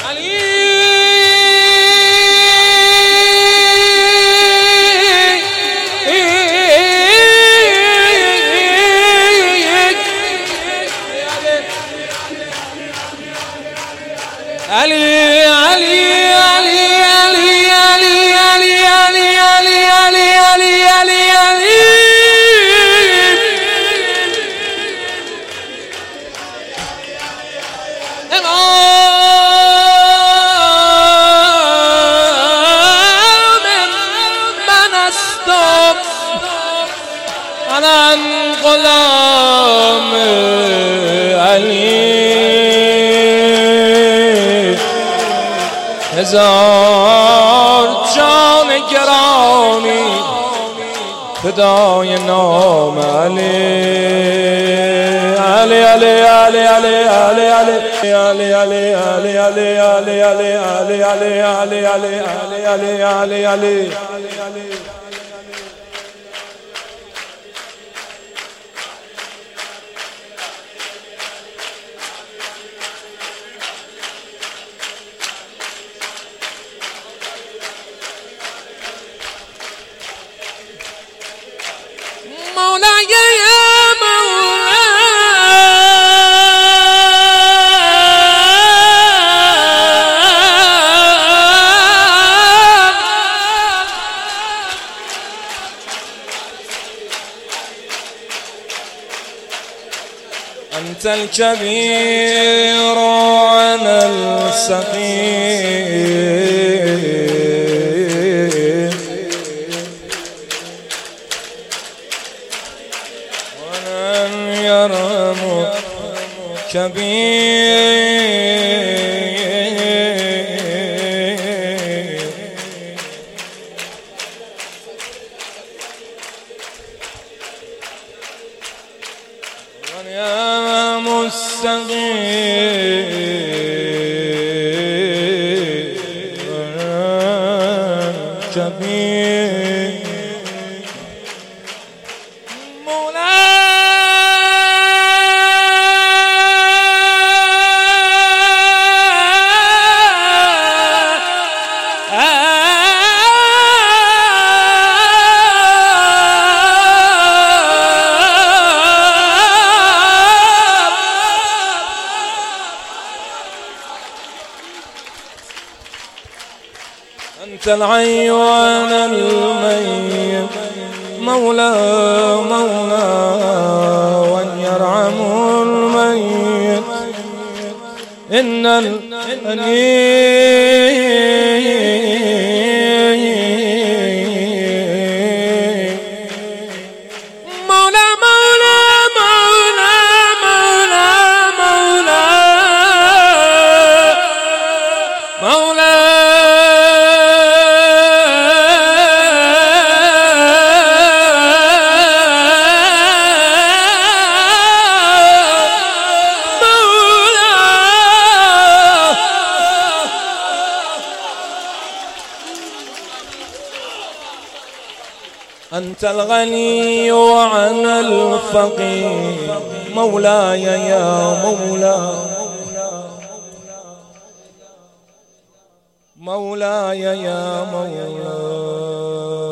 غلام علی هزار جان گرامی فدای نام علی علی علی علی علی علی علی علی علی علی علی علی علی علی علی علی علی علی علی أنت الكبير وأنا الصغير ولن يرم كبير يا مستغيث كبير أنت الحي وأنا الميت مولى مولى وأن يرحم الميت إن أنت الغني وأنا الفقير مولاي يا مولاي يا مولاي